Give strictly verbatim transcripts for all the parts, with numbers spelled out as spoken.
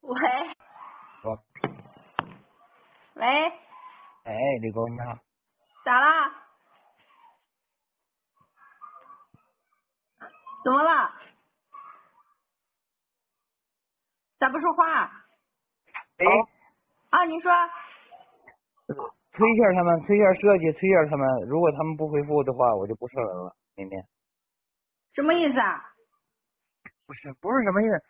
喂我， 喂， 哎，李哥你好。 咋啦？怎么了？咋不说话？ 哎， 啊，你说催一下他们，催一下设计，催一下他们。如果他们不回复的话，我就不上人了。明天什么意思啊？ 不是不是什么意思，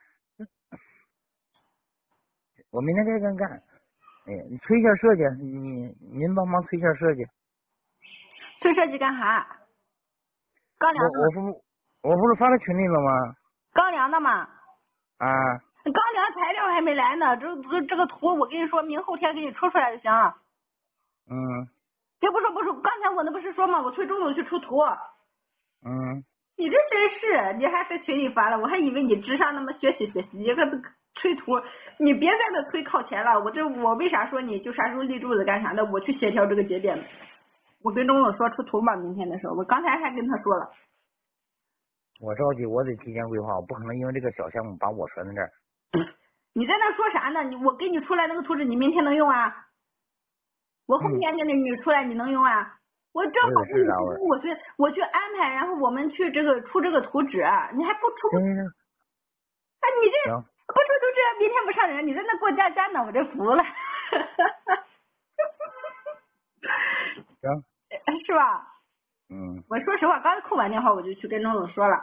我明天该干干。哎，你催一下设计，你您帮忙催一下设计。 催设计干啥？刚我量的， 我不我不是发到群里了吗？ 刚量的嘛。 啊， 刚量材料还没来呢，这这这个图我跟你说，明后天给你出出来就行。 嗯别不说不说，刚才我那不是说嘛，我催周总去出图。 嗯， 你这真是，你还在群里发了，我还以为你智商那么学习学习，这个催图，你别在那催靠前了。我这我为啥说你就啥时候立柱子干啥的？我去协调这个节点。我跟周总说出图嘛，明天的时候，我刚才还跟他说了。 我着急，我得提前规划，我不可能因为这个小项目把我拴在这儿。 你在那说啥呢？你我给你出来那个图纸，你明天能用啊？我后天给你你出来，你能用啊？我正好给你我也是啊， 我去我去安排，然后我们去这个出这个图纸，你还不出？ 行行行， 哎，你这行不出图纸，明天不上人，你在那过家家呢，我这服了， 行， 是吧？ 嗯， 我说实话，刚扣完电话我就去跟周总说了。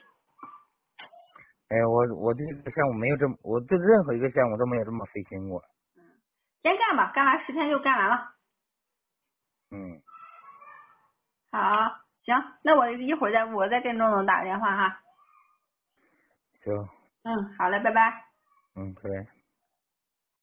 哎，我我对这个项目没有这么，我对任何一个项目都没有这么费心过。 先干吧，干完十天就干完了。 嗯， 好，行，那我一会儿再我再跟周总打个电话哈。 行， 嗯，好嘞，拜拜。 嗯，拜拜。